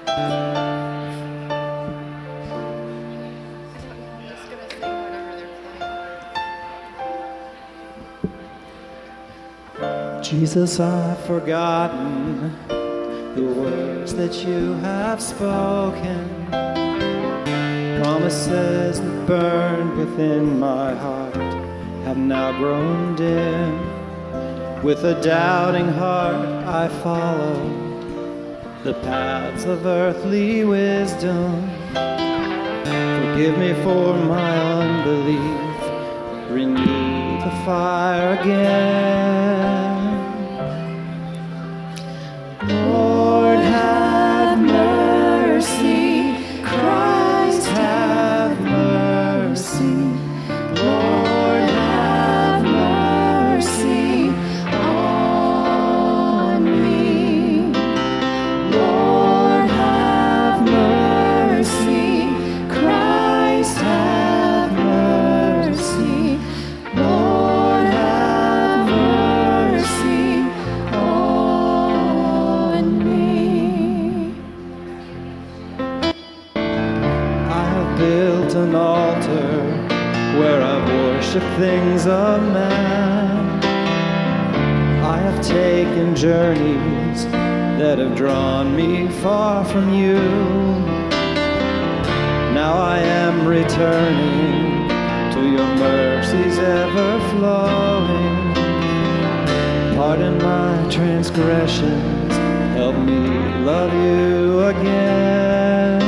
Jesus, I've forgotten the words that you have spoken, promises that burned within my heart have now grown dim. With a doubting heart I follow the paths of earthly wisdom. Forgive me for my unbelief, renew the fire again. Lord, have mercy. Christ, have mercy. Lord, have mercy on me. Lord, have mercy. Christ, have mercy. Lord, have mercy on me. I have built an altar where I've worshipped things of man. I have taken journeys that have drawn me far from you. Now I am returning to your mercies ever flowing. Pardon my transgressions, help me love you again.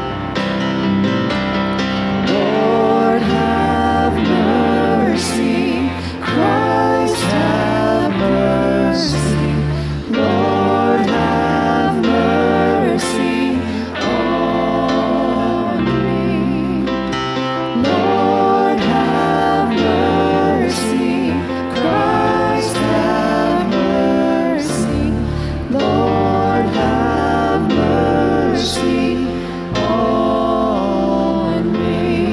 Lord, have mercy. Christ, have mercy. Lord, have mercy on me. Lord, have mercy. Christ, have mercy. Lord, have mercy on me.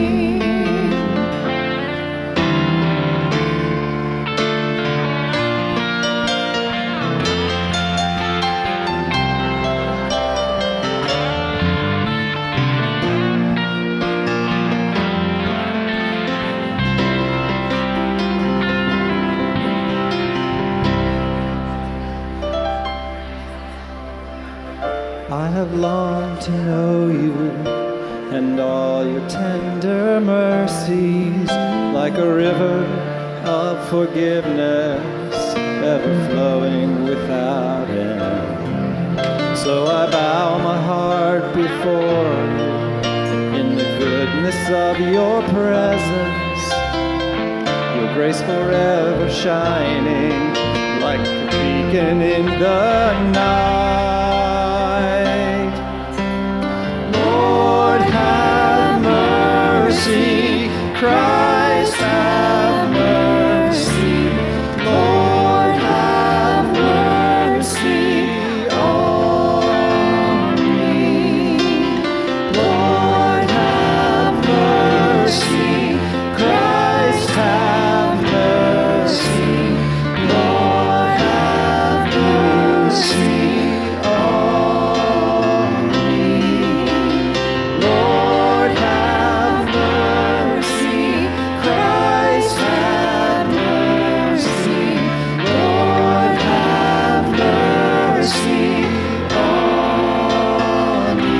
I have longed to know you and all your tender mercies, like a river of forgiveness, ever flowing without end. So I bow my heart before you in the goodness of your presence, your grace forever shining like a beacon in the night. Lord, have mercy. Christ, have mercy. Lord, have mercy on me. Lord, have mercy. Christ, have mercy. Lord, have mercy on me. Lord, have mercy. Christ, have mercy. Lord, have mercy on me.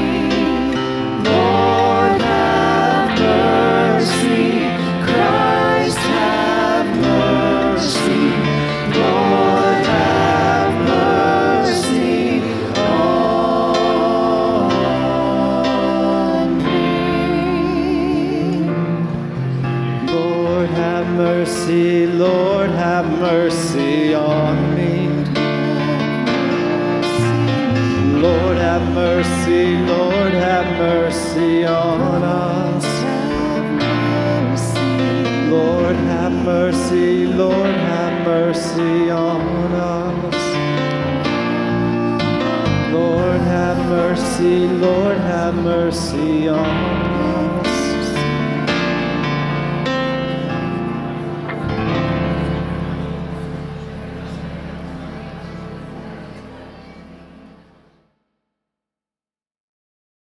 Lord, have mercy. Christ, have mercy. Lord, have mercy on me. Lord, have mercy. Lord, have mercy on me. Lord, have mercy. Lord, have mercy on us. Lord, have mercy. Lord, have mercy on us. Lord, have mercy. Lord, have mercy on us.